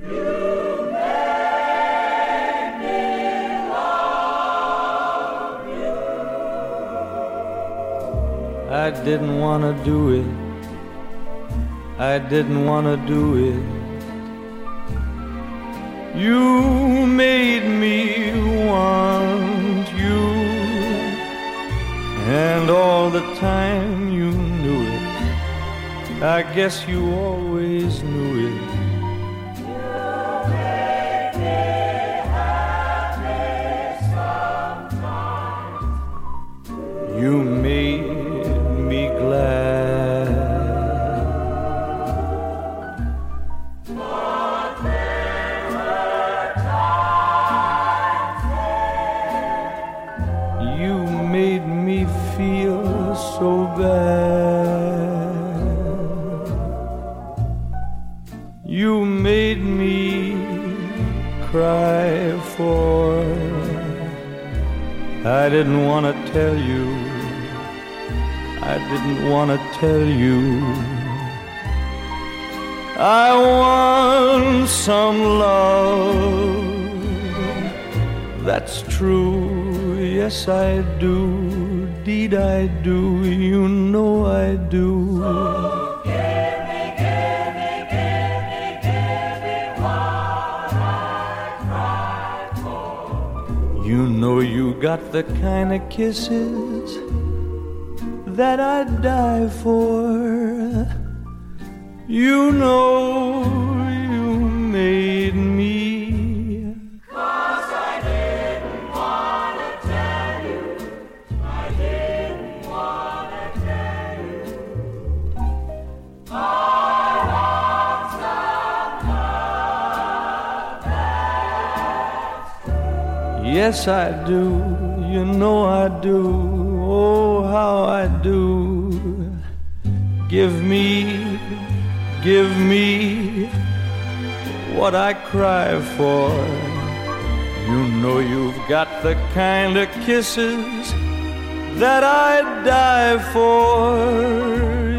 I didn't want to do it. I didn't want to do it. You made me want you, and all the time you knew it. I guess you always knew it. You make me happy sometimes. You made me glad. But there were times when You made me feel so bad. You made me cry for. I didn't want to tell you. I didn't want to tell you. I want some love. That's true. Yes, I do. Deed I do. You know I do. give me what I cried for. You know you got the kind of kisses that I'd die for. You know you made me. 'Cause I didn't want to tell you. I didn't want to tell you. I want some love that's Yes, I do. You know I do. Oh, how I do. Give me what I cry for. You know you've got the kind of kisses that I'd die for.